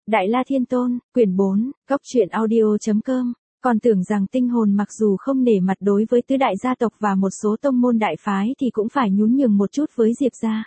Đại La Thiên Tôn, quyển 4, Góc truyện audio.com. Còn tưởng rằng tinh hồn mặc dù không nể mặt đối với tứ đại gia tộc và một số tông môn đại phái thì cũng phải nhún nhường một chút với Diệp gia.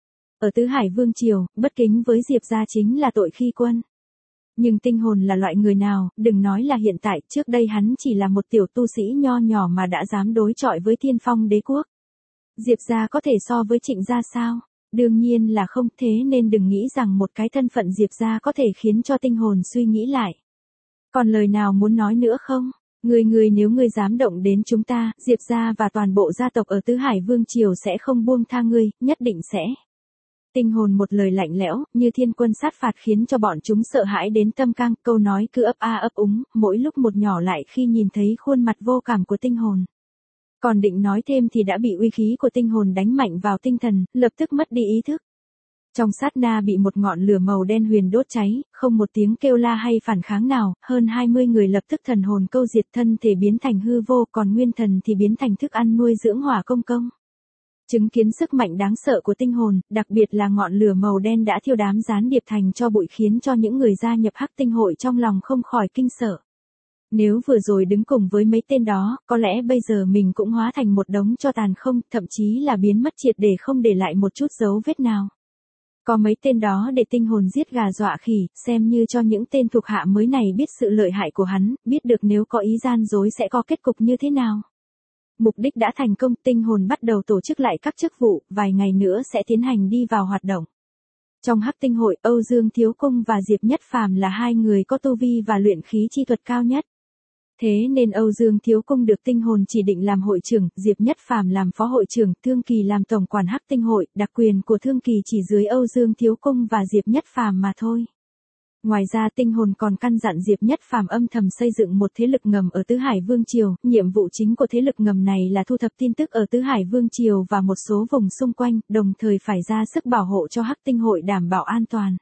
Ở Tứ Hải Vương Triều, bất kính với Diệp gia chính là tội khi quân. Nhưng tinh hồn là loại người nào, đừng nói là hiện tại, trước đây hắn chỉ là một tiểu tu sĩ nho nhỏ mà đã dám đối chọi với Thiên Phong đế quốc. Diệp gia có thể so với Trịnh gia sao? Đương nhiên là không, thế nên đừng nghĩ rằng một cái thân phận Diệp gia có thể khiến cho tinh hồn suy nghĩ lại. Còn lời nào muốn nói nữa không? Ngươi nếu ngươi dám động đến chúng ta, Diệp gia và toàn bộ gia tộc ở Tứ Hải Vương Triều sẽ không buông tha ngươi, nhất định sẽ. Tinh hồn một lời lạnh lẽo, như thiên quân sát phạt khiến cho bọn chúng sợ hãi đến tâm căng, câu nói cứ ấp a ấp úng, mỗi lúc một nhỏ lại khi nhìn thấy khuôn mặt vô cảm của tinh hồn. Còn định nói thêm thì đã bị uy khí của tinh hồn đánh mạnh vào tinh thần, lập tức mất đi ý thức. Trong sát na bị một ngọn lửa màu đen huyền đốt cháy, không một tiếng kêu la hay phản kháng nào, hơn 20 người lập tức thần hồn câu diệt, thân thể biến thành hư vô, còn nguyên thần thì biến thành thức ăn nuôi dưỡng hỏa công công. Chứng kiến sức mạnh đáng sợ của tinh hồn, đặc biệt là ngọn lửa màu đen đã thiêu đám gián điệp thành cho bụi khiến cho những người gia nhập Hắc Tinh hội trong lòng không khỏi kinh sợ. Nếu vừa rồi đứng cùng với mấy tên đó, có lẽ bây giờ mình cũng hóa thành một đống tro tàn không, thậm chí là biến mất triệt để không để lại một chút dấu vết nào. Có mấy tên đó để tinh hồn giết gà dọa khỉ, xem như cho những tên thuộc hạ mới này biết sự lợi hại của hắn, biết được nếu có ý gian dối sẽ có kết cục như thế nào. Mục đích đã thành công, tinh hồn bắt đầu tổ chức lại các chức vụ, vài ngày nữa sẽ tiến hành đi vào hoạt động. Trong Hắc Tinh hội, Âu Dương Thiếu Cung và Diệp Nhất Phàm là hai người có tu vi và luyện khí chi thuật cao nhất. Thế nên Âu Dương Thiếu Cung được tinh hồn chỉ định làm hội trưởng, Diệp Nhất Phàm làm phó hội trưởng, Thương Kỳ làm tổng quản Hắc Tinh hội, đặc quyền của Thương Kỳ chỉ dưới Âu Dương Thiếu Cung và Diệp Nhất Phàm mà thôi. Ngoài ra tinh hồn còn căn dặn Diệp Nhất Phàm âm thầm xây dựng một thế lực ngầm ở Tứ Hải Vương Triều, nhiệm vụ chính của thế lực ngầm này là thu thập tin tức ở Tứ Hải Vương Triều và một số vùng xung quanh, đồng thời phải ra sức bảo hộ cho Hắc Tinh hội đảm bảo an toàn.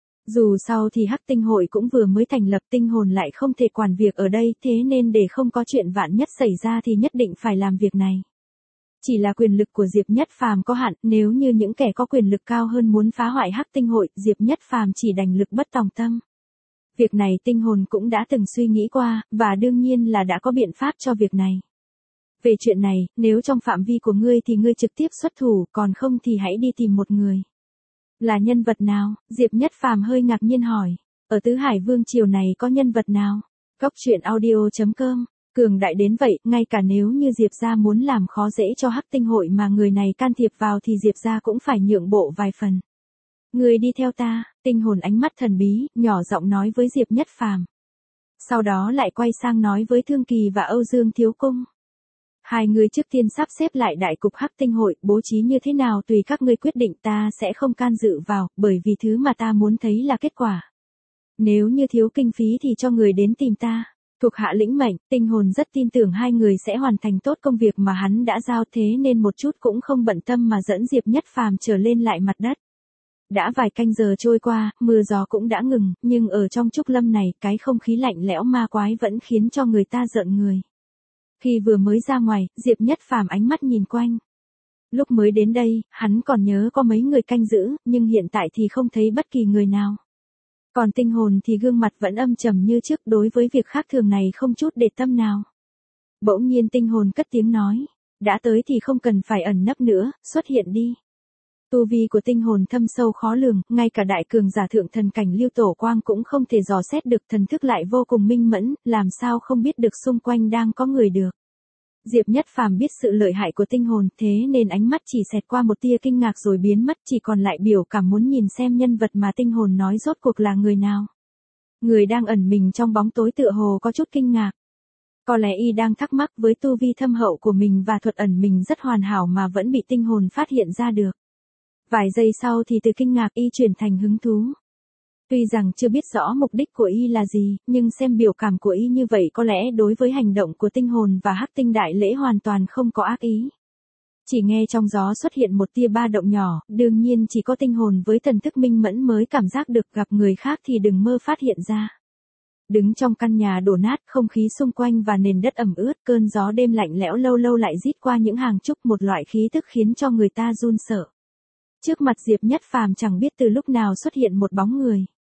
Dù sau thì Hắc Tinh hội cũng vừa mới thành lập, tinh hồn lại không thể quản việc ở đây, thế nên để không có chuyện vạn nhất xảy ra thì nhất định phải làm việc này. Chỉ là quyền lực của Diệp Nhất Phàm có hạn, nếu như những kẻ có quyền lực cao hơn muốn phá hoại Hắc Tinh hội, Diệp Nhất Phàm chỉ đành lực bất tòng tâm. Việc này tinh hồn cũng đã từng suy nghĩ qua, và đương nhiên là đã có biện pháp cho việc này. Về chuyện này, nếu trong phạm vi của ngươi thì ngươi trực tiếp xuất thủ, còn không thì hãy đi tìm một người. Là nhân vật nào? Diệp Nhất Phàm hơi ngạc nhiên hỏi. Ở Tứ Hải Vương Triều này có nhân vật nào? Góc truyện audio.com. Cường đại đến vậy, ngay cả nếu như Diệp gia muốn làm khó dễ cho Hắc Tinh hội mà người này can thiệp vào thì Diệp gia cũng phải nhượng bộ vài phần. Người đi theo ta, tinh hồn ánh mắt thần bí, nhỏ giọng nói với Diệp Nhất Phàm. Sau đó lại quay sang nói với Thương Kỳ và Âu Dương Thiếu Cung. Hai người trước tiên sắp xếp lại đại cục Hắc Tinh hội, bố trí như thế nào tùy các ngươi quyết định, ta sẽ không can dự vào, bởi vì thứ mà ta muốn thấy là kết quả. Nếu như thiếu kinh phí thì cho người đến tìm ta. Thuộc hạ lĩnh mệnh, tinh hồn rất tin tưởng hai người sẽ hoàn thành tốt công việc mà hắn đã giao, thế nên một chút cũng không bận tâm mà dẫn Diệp Nhất Phàm trở lên lại mặt đất. Đã vài canh giờ trôi qua, mưa gió cũng đã ngừng, nhưng ở trong trúc lâm này, cái không khí lạnh lẽo ma quái vẫn khiến cho người ta rợn người. Khi vừa mới ra ngoài, Diệp Nhất Phàm ánh mắt nhìn quanh. Lúc mới đến đây, hắn còn nhớ có mấy người canh giữ, nhưng hiện tại thì không thấy bất kỳ người nào. Còn tinh hồn thì gương mặt vẫn âm trầm như trước, đối với việc khác thường này không chút để tâm nào. Bỗng nhiên tinh hồn cất tiếng nói, đã tới thì không cần phải ẩn nấp nữa, xuất hiện đi. Tu vi của tinh hồn thâm sâu khó lường, ngay cả đại cường giả thượng thần cảnh Lưu Tổ Quang cũng không thể dò xét được, thần thức lại vô cùng minh mẫn, làm sao không biết được xung quanh đang có người được. Diệp Nhất Phàm biết sự lợi hại của tinh hồn, thế nên ánh mắt chỉ xẹt qua một tia kinh ngạc rồi biến mất, chỉ còn lại biểu cảm muốn nhìn xem nhân vật mà tinh hồn nói rốt cuộc là người nào. Người đang ẩn mình trong bóng tối tựa hồ có chút kinh ngạc. Có lẽ y đang thắc mắc với tu vi thâm hậu của mình và thuật ẩn mình rất hoàn hảo mà vẫn bị tinh hồn phát hiện ra được. Vài giây sau thì từ kinh ngạc y chuyển thành hứng thú. Tuy rằng chưa biết rõ mục đích của y là gì, nhưng xem biểu cảm của y như vậy có lẽ đối với hành động của tinh hồn và Hắc Tinh đại lễ hoàn toàn không có ác ý. Chỉ nghe trong gió xuất hiện một tia ba động nhỏ, đương nhiên chỉ có tinh hồn với thần thức minh mẫn mới cảm giác được, gặp người khác thì đừng mơ phát hiện ra. Đứng trong căn nhà đổ nát, không khí xung quanh và nền đất ẩm ướt, cơn gió đêm lạnh lẽo lâu lâu lại rít qua những hàng trúc, một loại khí tức khiến cho người ta run sợ. Trước mặt Diệp Nhất Phàm chẳng biết từ lúc nào xuất hiện một bóng người.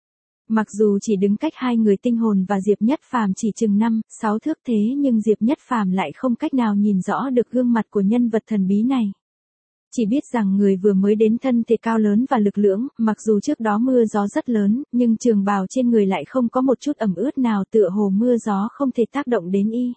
Mặc dù chỉ đứng cách hai người Tinh Hồn và Diệp Nhất Phàm chỉ chừng 5, 6 thước thế nhưng Diệp Nhất Phàm lại không cách nào nhìn rõ được gương mặt của nhân vật thần bí này. Chỉ biết rằng người vừa mới đến thân thể cao lớn và lực lưỡng, mặc dù trước đó mưa gió rất lớn, nhưng trường bào trên người lại không có một chút ẩm ướt nào, tựa hồ mưa gió không thể tác động đến y.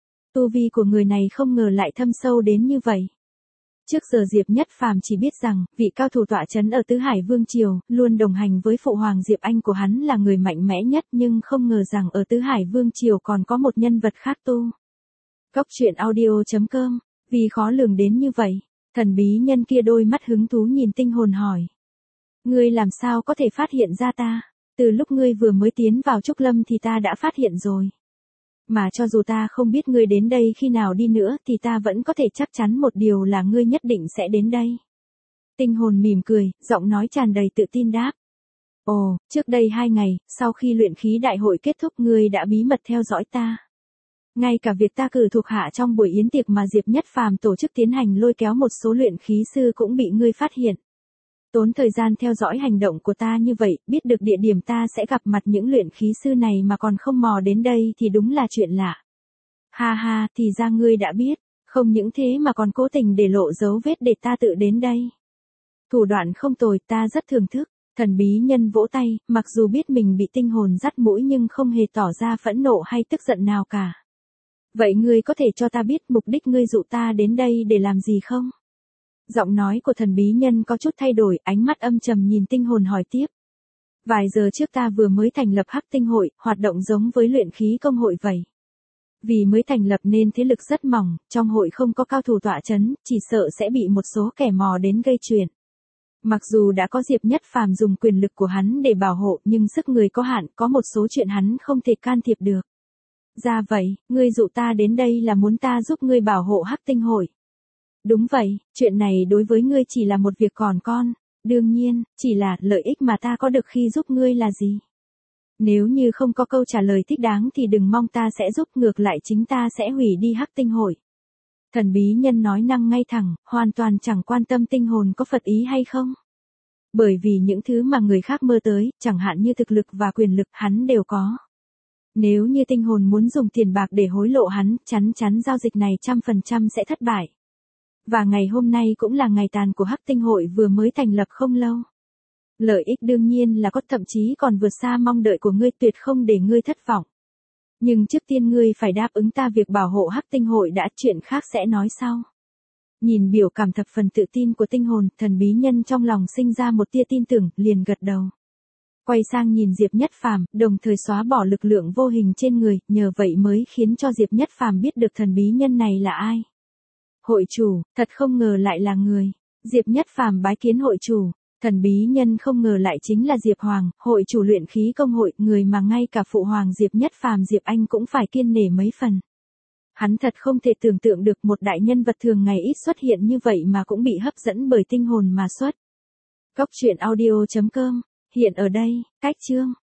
Tu vi của người này không ngờ lại thâm sâu đến như vậy. Trước giờ Diệp Nhất Phàm chỉ biết rằng, vị cao thủ tọa trấn ở Tứ Hải Vương Triều, luôn đồng hành với phụ hoàng Diệp Anh của hắn là người mạnh mẽ nhất, nhưng không ngờ rằng ở Tứ Hải Vương Triều còn có một nhân vật khác tu. Cốc truyện audio.com, vì khó lường đến như vậy, thần bí nhân kia đôi mắt hứng thú nhìn Tinh Hồn hỏi. Ngươi làm sao có thể phát hiện ra ta? Từ lúc ngươi vừa mới tiến vào Trúc Lâm thì ta đã phát hiện rồi. Mà cho dù ta không biết ngươi đến đây khi nào đi nữa thì ta vẫn có thể chắc chắn một điều là ngươi nhất định sẽ đến đây. Tinh Hồn mỉm cười, giọng nói tràn đầy tự tin đáp. Ồ, trước đây 2 ngày, sau khi luyện khí đại hội kết thúc ngươi đã bí mật theo dõi ta. Ngay cả việc ta cử thuộc hạ trong buổi yến tiệc mà Diệp Nhất Phàm tổ chức tiến hành lôi kéo một số luyện khí sư cũng bị ngươi phát hiện. Tốn thời gian theo dõi hành động của ta như vậy, biết được địa điểm ta sẽ gặp mặt những luyện khí sư này mà còn không mò đến đây thì đúng là chuyện lạ. Ha ha, thì ra ngươi đã biết, không những thế mà còn cố tình để lộ dấu vết để ta tự đến đây. Thủ đoạn không tồi, ta rất thưởng thức. Thần bí nhân vỗ tay, mặc dù biết mình bị Tinh Hồn dắt mũi nhưng không hề tỏ ra phẫn nộ hay tức giận nào cả. Vậy ngươi có thể cho ta biết mục đích ngươi dụ ta đến đây để làm gì không? Giọng nói của thần bí nhân có chút thay đổi, ánh mắt âm trầm nhìn Tinh Hồn hỏi tiếp. Vài giờ trước ta vừa mới thành lập Hắc Tinh hội, hoạt động giống với luyện khí công hội vậy. Vì mới thành lập nên thế lực rất mỏng, trong hội không có cao thủ tọa trấn, chỉ sợ sẽ bị một số kẻ mò đến gây chuyện. Mặc dù đã có Diệp Nhất Phàm dùng quyền lực của hắn để bảo hộ nhưng sức người có hạn, có một số chuyện hắn không thể can thiệp được. Ra vậy, ngươi dụ ta đến đây là muốn ta giúp ngươi bảo hộ Hắc Tinh hội. Đúng vậy, chuyện này đối với ngươi chỉ là một việc còn con, đương nhiên, chỉ là lợi ích mà ta có được khi giúp ngươi là gì. Nếu như không có câu trả lời thích đáng thì đừng mong ta sẽ giúp, ngược lại chính ta sẽ hủy đi Hắc Tinh hội. Thần bí nhân nói năng ngay thẳng, hoàn toàn chẳng quan tâm Tinh Hồn có phật ý hay không. Bởi vì những thứ mà người khác mơ tới, chẳng hạn như thực lực và quyền lực hắn đều có. Nếu như Tinh Hồn muốn dùng tiền bạc để hối lộ hắn, chắn chắn giao dịch này 100% sẽ thất bại. Và ngày hôm nay cũng là ngày tàn của Hắc Tinh hội vừa mới thành lập không lâu. Lợi ích đương nhiên là có, thậm chí còn vượt xa mong đợi của ngươi, tuyệt không để ngươi thất vọng. Nhưng trước tiên ngươi phải đáp ứng ta việc bảo hộ Hắc Tinh hội đã, chuyện khác sẽ nói sau. Nhìn biểu cảm thập phần tự tin của Tinh Hồn, thần bí nhân trong lòng sinh ra một tia tin tưởng, liền gật đầu. Quay sang nhìn Diệp Nhất Phàm, đồng thời xóa bỏ lực lượng vô hình trên người, nhờ vậy mới khiến cho Diệp Nhất Phàm biết được thần bí nhân này là ai. Hội chủ, thật không ngờ lại là người. Diệp Nhất Phàm bái kiến hội chủ. Thần bí nhân không ngờ lại chính là Diệp Hoàng, hội chủ luyện khí công hội, người mà ngay cả phụ hoàng Diệp Nhất Phàm Diệp Anh cũng phải kiêng nể mấy phần. Hắn thật không thể tưởng tượng được một đại nhân vật thường ngày ít xuất hiện như vậy mà cũng bị hấp dẫn bởi Tinh Hồn mà xuất. Cốc truyện audio.com, hiện ở đây, cách chương.